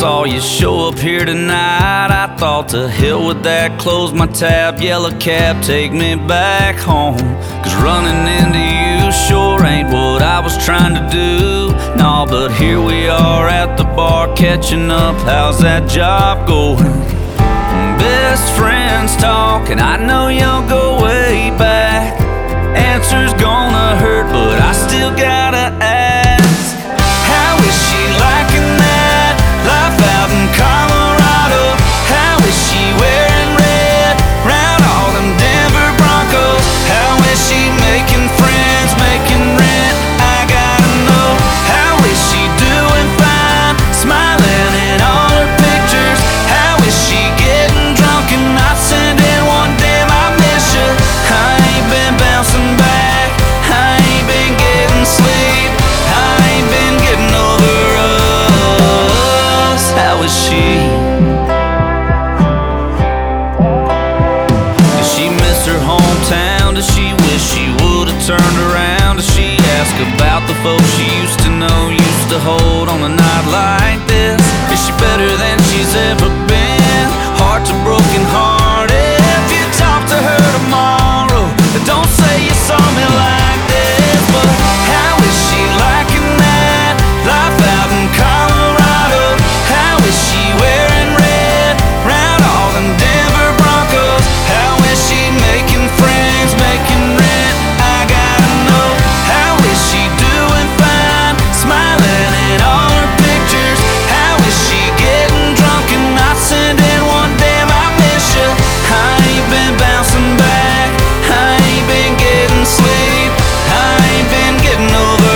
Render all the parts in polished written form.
saw you show up here tonight, I thought to hell with that, close my tab, yellow cab, take me back home. Cause running into you sure ain't what I was trying to do. Nah, but here we are at the bar catching up, how's that job going? Best friends talking, I know y'all go way back. Answer's gonna hurt, but I still gotta ask. How is she liking that life out in Colorado? How is she wearing red round all them Denver Broncos? How is she making friends, making rent? I gotta know. How is she doing fine, smiling in all her pictures? How is she getting drunk and not sending one? Damn, I miss you. I ain't been bouncing back, I ain't been getting sleep, I ain't been getting over us. How is she? Does she miss her hometown? Does she wish she would've turned around? Does she ask about the folks she used to know, used to hold on a night like this? Is she better than she's ever been? Heart to broken hearted. If you talk to her tomorrow, don't say you saw me like this. But how is she liking that life out in Colorado? How is she wearing red round all them Denver Broncos? How is she making friends, making rent? I gotta know. How is she doing fine, smiling in all her pictures? How is she getting drunk and not sending one? Damn, I miss you. I ain't been bouncing back, I ain't been getting sleep, I ain't been getting over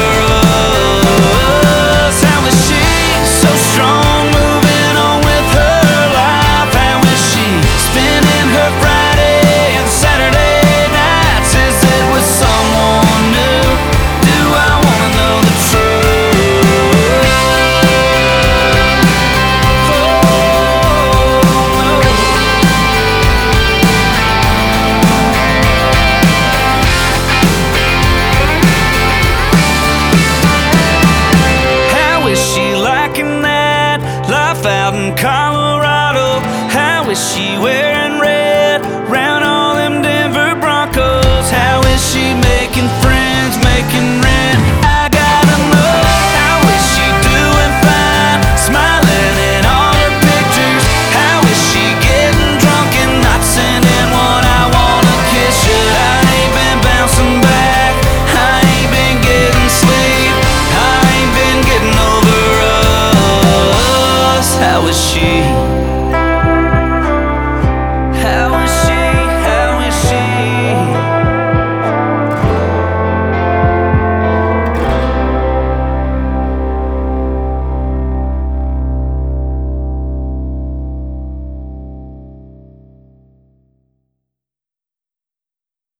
us. How is she so strong, moving on with her life? How is she spending her Friday and Saturday nights? Is it with someone new? Do I wanna know the truth? How is she liking that life out in Colorado? How is she wearing